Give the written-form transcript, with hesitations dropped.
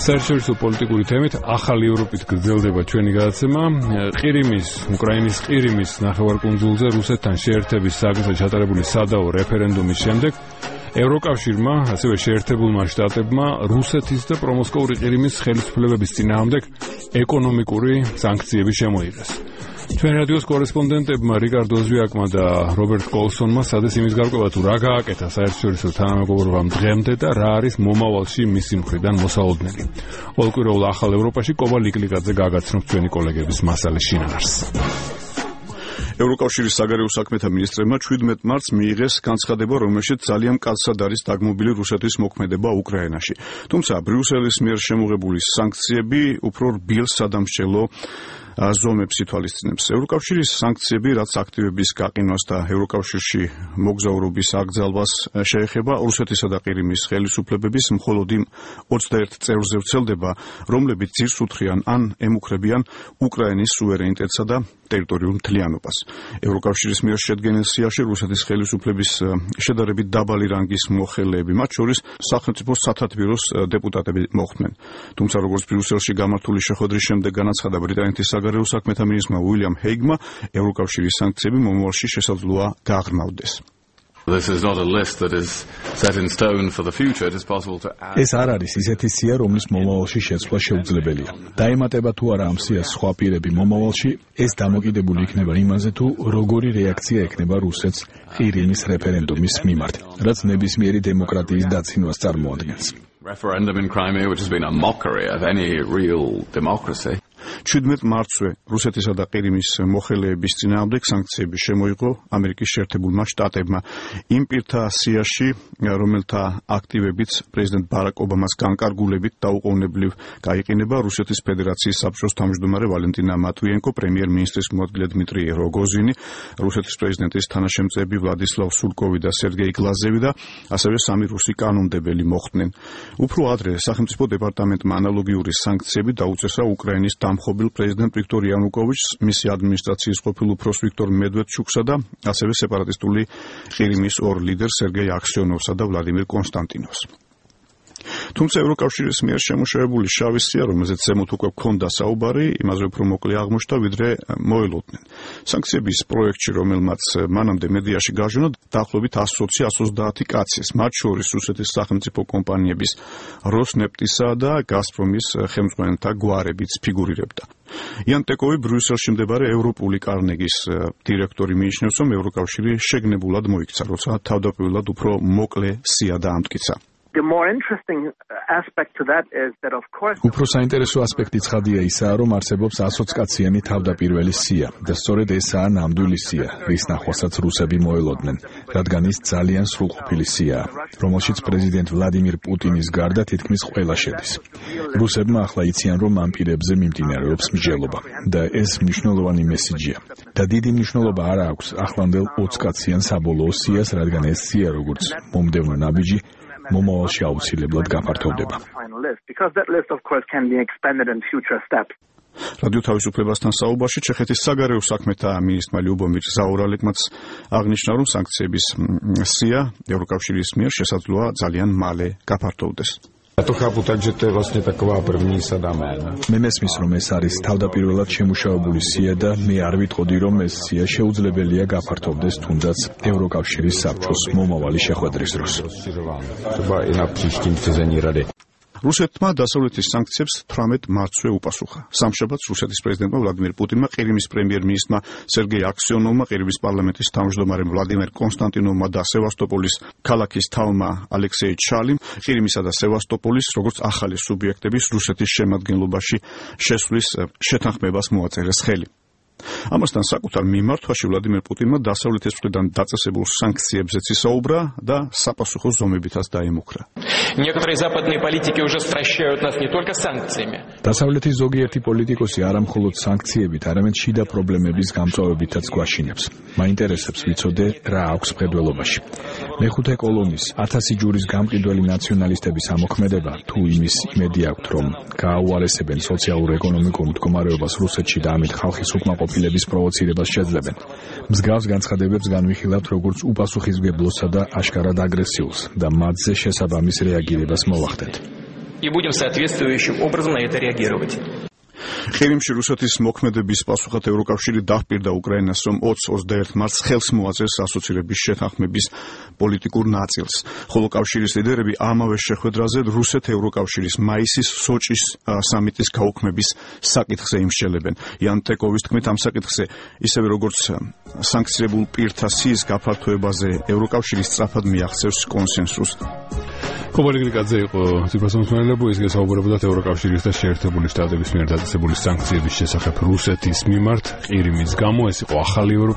საერთაშორისო პოლიტიკური თემით ახალი ევროპით გრძელდება ჩვენი გადაცემა. უკრაინის ყირიმის ნახევარკუნძულზე რუსეთთან შეერთების საკითხზე ჩატარებული სადავო რეფერენდუმის შემდეგ ევროკავშირმა, ასევე შეერთებულმა შტატებმა რუსეთის და პრომოსკოვური ყირიმის ხელისუფლებების წინააღმდეგ ეკონომიკური სანქციები შემოიღეს. ჩვენ რადიოს კორესპონდენტებმა რიკარდო ზვიაკმა და რობერტ კოლსონმა სადეს იმის გარკვევა თუ რა გააკეთა საერთაშორისო თანამეგობრობამ დღემდე და რა არის მომავალში მისი მხრიდან მოსალოდნელი. ყოველკვირეულ ახალ ევროპაში კობა ლიკლიკაძე გაგაცნობს ჩვენი კოლეგების მასალის შინაარსს. ევროკავშირის საგარეო საქმეთა მინისტრებმა 17 მარტს მიიღეს განცხადება, რომელშიც ძალიან მკაცრად არის დაგმობილი რუსეთის მოქმედება უკრაინაში. თუმცა ბრიუსელის მიერ შემოღებული სანქციები უფრო რბილ სადამსჯელო ზომებს ითვალისწინებს. ევროკავშირის სანქციები, რაც აქტივების გაყინვას და ევროკავშირში მოგზაურობის აკრძალვას შეეხება, რუსეთისა და ყირიმის ხელისუფლებების მხოლოდ იმ 21 წევრზე ვრცელდება, რომლებიც ძირს უთხრიან ან ემუქრებიან უკრაინის სუვერენიტეტსა და ტერიტორიულ მთლიანობას. ევროკავშირის მიერ შედგენილ სიაში რუსეთის ხელისუფლების შედარებით დაბალი რანგის მოხელეები, მათ შორის სახელმწიფო სათათბიროს დეპუტატები მოხვდნენ. თუმცა როგორც ბრიუსელში გამართული შეხვედრის შემდეგ განაცხადა ბრიტანეთის საგარეო საქმეთა მინისტრმა უილიამ ჰეიგმა, ევროკავშირის სანქციები მომავალში შესაძლოა გააღრმავდეს. ეს არ არის ისეთი სია, რომლის მომავალში შეცვლა შეუძლებელია. დაემატება თუ არა ამ სიას სხვა პირები მომავალში, ეს დამოკიდებული იქნება იმაზე, თუ როგორი რეაქცია ექნება რუსეთს ყირიმის რეფერენდუმის მიმართ, რაც ნებისმიერი დემოკრატიის დაცინვას წარმოადგენს. 17 მარტსვე რუსეთისა და ყირიმის მოხელეების წინააღმდეგ სანქციები შემოიღო ამერიკის შეერთებულმა შტატებმა. იმ პირთა სიაში, რომელთა აქტივებიც პრეზიდენტ ბარაკ ობამას განკარგულებით დაუყოვნებლივ გაიყინება რუსეთის ფედერაციის საბჭოს თავმჯდომარე ვალენტინა მატვიენკო, პრემიერ-მინისტრის მოადგილე დმიტრი როგოზინი, რუსეთის პრეზიდენტის თანაშემწეები ვლადისლავ სურკოვი და სერგეი გლაზევი და ასევე სამი რუსი კანონმდებელი მოხვდნენ. უფრო ადრე სახელმწიფო დეპარტამენტმა ანალოგიური სანქციები დაუწესა უკრაინის დამხობილ პრეზიდენტ ვიქტორ იანუკოვიჩს, მისი ადმინისტრაციის ყოფილ უფროს ვიქტორ მედვედჩუკსა და ასევე სეპარატისტული ყირიმის ორ ლიდერს სერგეი აქსიონოვსა და ვლადიმირ კონსტანტინოვს. თუმცა ევროკავშირის მიერ შემოშევებული შავი სია, რომელზეც ზემოთ უკვე ჰქონდა საუბარი, იმაზე უფრო მოკლე აღმოჩნდა, ვიდრე მოელოდნენ. სანქციების პროექტში, რომელმაც მანამდე მედიაში გაჟონა, დაახლოებით 120-130 კაცის, მათ შორის რუსეთის სახელმწიფო კომპანიების როსნეფტისა და გაზპრომის ხელმძღვანელთა გვარებიც ფიგურირებდა. იან ტეკოვი ბრიუსელში მდებარე ევროპული კარნეგის დირექტორი მიიჩნევს, რომ ევროკავშირი შეგნებულად მოიქცა, როცა თავდაპირველად უფრო მოკლე სია დაამტკიცა. უფრო საინტერესო ასპექტი ცხადია ისაა, რომ არსებობს 120-კაციანი თავდაპირველი სია და სწორედ ესაა ნამდვილი სია, რის ნახვასაც რუსები მოელოდნენ, რადგან ის ძალიან სრულყოფილი სიაა, რომელშიც პრეზიდენტ ვლადიმირ პუტინის გარდა თითქმის ყველა შედის. რუსებმა ახლა იციან, რომ ამ პირებზე მიმდინარეობს მსჯელობა და ეს მნიშვნელოვანი მესიჯია. და დიდი მნიშვნელობა არ აქვს ახლანდელ 20-კაციან საბოლოო სიას, რადგან ეს სია, როგორც მომდევნო ნაბიჯი, მომავალში აუცილებლად გაფართოვდება. რადიო თავისუფლებასთან საუბარში ჩეხეთის საგარეო საქმეთა მინისტრმა ლიუბომირ ზაურალეკმაც აღნიშნა, რომ სანქციების სია ევროკავშირის მიერ შესაძლოა ძალიან მალე გაფართოვდეს. მე მესმის, რომ ეს არის თავდაპირველად შემუშავებული სია და მე არ ვიტყოდი, რომ ეს სია შეუძლებელია გაფართოვდეს თუნდაც ევროკავშირის საბჭოს მომავალი შეხვედრის დროს. რუსეთმა დასავლეთის სანქციებს 18 მარტსვე უპასუხა. სამშაბათს რუსეთის პრეზიდენტმა ვლადიმირ პუტინმა, ყირიმის პრემიერ-მინისტრმა სერგეი აქსიონოვმა, ყირიმის პარლამენტის თავმჯდომარემ ვლადიმერ კონსტანტინოვმა და სევასტოპოლის ქალაქის თავმა ალექსეი ჩალიმ ყირიმისა და სევასტოპოლის როგორც ახალი სუბიექტების რუსეთის შემადგენლობაში შესვლის შეთანხმებას მოაწერეს ხელი. ამასთან საკუთარ მიმართვაში ვლადიმერ პუტინმა დასავლეთის მხრიდან დაწესებულ სანქციებზეც ისაუბრა და საპასუხო ზომებითაც დაემუქრა. დასავლეთის ზოგიერთი პოლიტიკოსი არა მხოლოდ სანქციებით, არამედ შიდა პრობლემების გამწვავებითაც გვაშინებს. მაინტერესებს ვიცოდე რა აქვს მხედველობაში. მეხუთე კოლონის 1000 ჯურის გამყიდველი ნაციონალისტების ამოქმედება თუ იმის იმედი აქვთ, რომ გააუარესებენ სოციალურ-ეკონომიკურ მდგომარეობას რუსეთში და ამით ხალხის უკმაყოფილების პროვოცირებას შეძლებენ. მსგავს განცხადებებს განვიხილავთ როგორც უპასუხისმგებლოსა და აშკარად აგრესიულს და მათზე შესაბამის რეაგირებას მოვახდეთ. и будем соответствующим образом на это реагировать. ყირიმში რუსეთის მოქმედების პასუხად ევროკავშირი დახპირდა უკრაინას, რომ 20-21 მარტს ხელს მოაწერს ასოცირების შეთანხმების პოლიტიკურ ნაწილს. ხოლო კავშირის ლიდერები ამავე შეხვედრაზე რუსეთ-ევროკავშირის მაისის სოჭის სამიტის გაუქმების საკითხზე იმსჯელებენ. იან ტეკოვის თქმით, ამ საკითხზე ისევე როგორც სანქცირებულ პირთა სიის გაფართოებაზე ევროკავშირი სწრაფად მიაღწევს კონსენსუსს. ხობალი გლიკაძე იყო ციფროსამსმენელები, ის გესაუბრებოდა ევროკავშირის და შეერთებული შტატების მიერ დაწესებული სანქციების შესახებ რუსეთის მიმართ ყირიმის გამო. ეს იყო ახალი